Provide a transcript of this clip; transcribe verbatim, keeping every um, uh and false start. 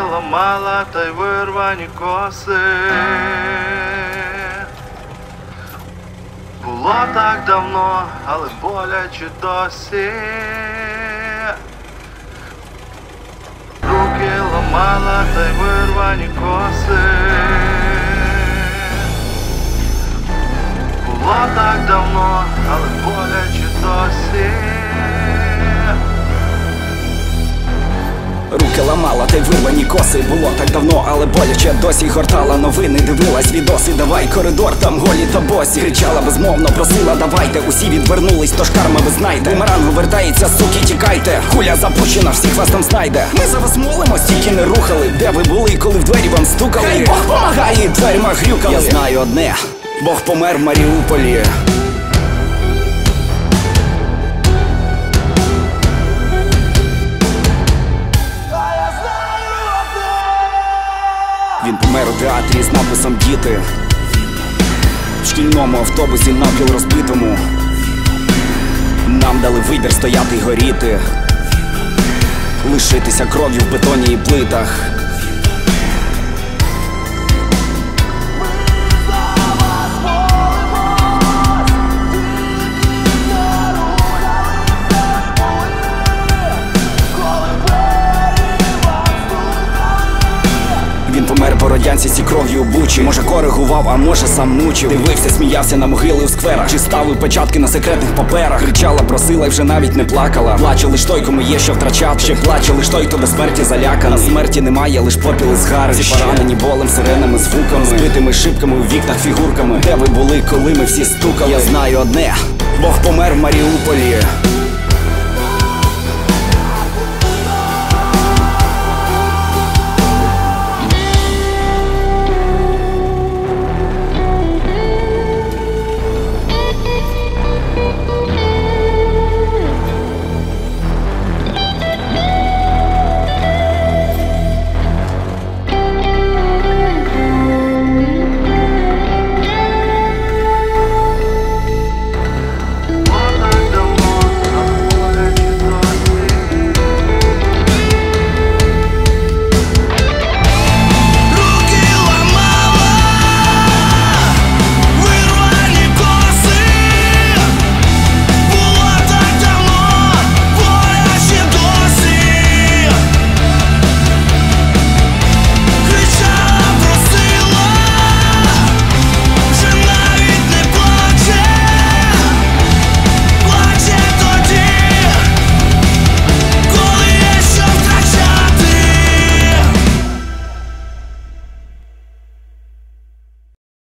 ламала, та й вирвані коси. Було так давно, але боляче досі. Руки ламала, та й вирвані коси. Було так давно, але боляче досі. Руки ламала, та й вирвані коси. Було так давно, але боляче досі. Гортала новини, дивилась відоси. Давай коридор, там голі та босі. Кричала безмовно, просила давайте. Усі відвернулись, тож карма ви знаєте. Бумеранг вертається, суки, тікайте. Куля запущена, всіх вас там знайде. Ми за вас молимось, тільки не рухали. Де ви були, коли в двері вам стукали? Хай Бог помагає, дверима грюкали. Я знаю одне, Бог помер в Маріуполі. Він помер у театрі з написом «Діти». В шкільному автобусі навпіл розбитому. Нам дали вибір стояти й горіти, лишитися кров'ю в бетоні і плитах. Він помер по радянці кров'ю у Бучі. Може коригував, а може сам мучив. Дивився, сміявся на могили в скверах, чи ставив печатки на секретних паперах. Кричала, просила і вже навіть не плакала. Плаче лиш той, кому є що втрачати. Ще плаче лиш той, хто до смерті заляканий. На смерті немає, лиш попіл із гари. Всі поранені болем, сиренами, звуками, збитими шибками у вікнах, фігурками. Де ви були, коли ми всі стукали? Я знаю одне, Бог помер в Маріуполі.